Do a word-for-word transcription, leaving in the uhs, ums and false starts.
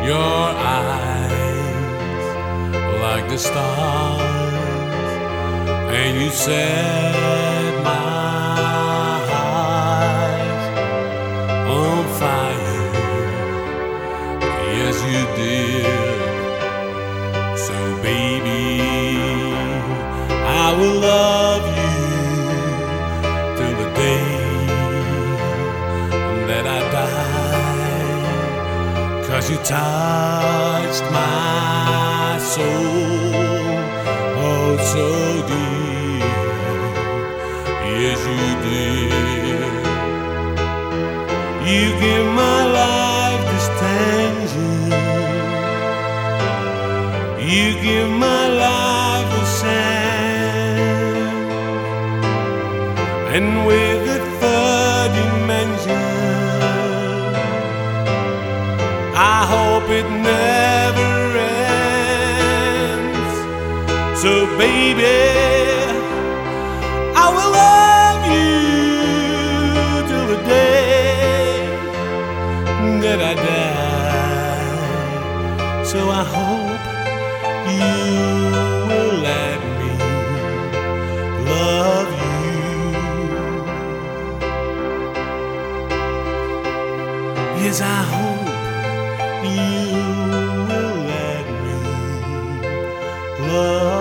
your eyes like the stars, and you set my heart on fire. Yes, you did. So baby, I will love you till the day that I die, 'cause you touched my soul, oh so deep. Yes, you did. You give my life this tangent, you give my life a sound, and with the third dimension, I hope it never ends. So baby, I will love you till the day that I die. So I hope you will let me love you. Yes, I hope you will let me love